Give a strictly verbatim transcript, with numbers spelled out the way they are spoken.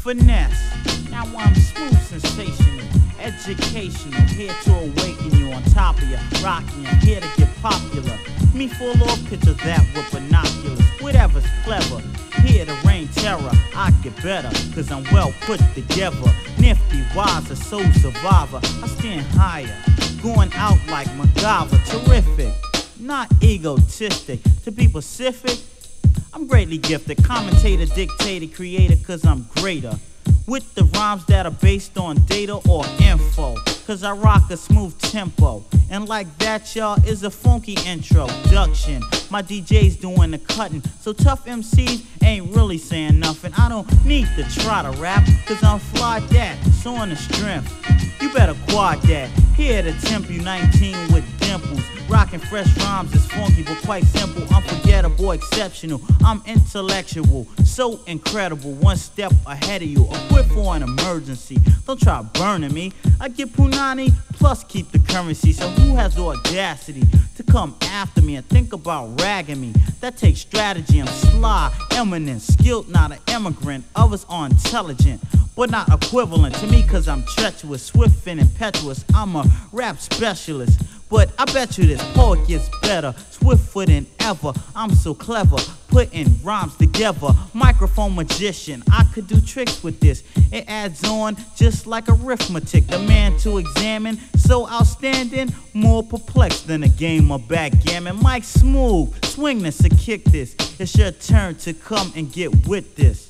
finesse. Now I'm smooth, sensational, educational, here to awaken you on top of your rocking, here to get popular. Me full off pictures that with binoculars, whatever's clever, here to reign terror. I get better, cause I'm well put together. Nifty, wise, a soul survivor. I stand higher, going out like MacGyver. Terrific, not egotistic, to be specific, I'm greatly gifted. Commentator, dictator, creator, cause I'm greater. With the rhymes that are based on data or info, cause I rock a smooth tempo. And like that, y'all, is a funky introduction. My D J's doing the cutting, so tough M Cs ain't really saying nothing. I don't need to try to rap, cause I'm fly that, so on the strength, you better quad that. Here to tempt you nineteen with dimples. Rockin' fresh rhymes is funky but quite simple. Unforgettable, exceptional, I'm intellectual, so incredible, one step ahead of you. Equipped for an emergency, don't try burning me. I get punani, plus keep the currency. So who has the audacity to come after me and think about ragging me? That takes strategy, I'm sly, eminent, skilled, not an immigrant. Others are intelligent, but not equivalent to me, cause I'm treacherous, swift and impetuous. I'm a rap specialist, but I bet you this poet gets better, swifter than ever. I'm so clever, putting rhymes together. Microphone magician, I could do tricks with this. It adds on just like arithmetic. The man to examine, so outstanding, more perplexed than a game of backgammon. Mike Smooth, swing this or kick this. It's your turn to come and get with this.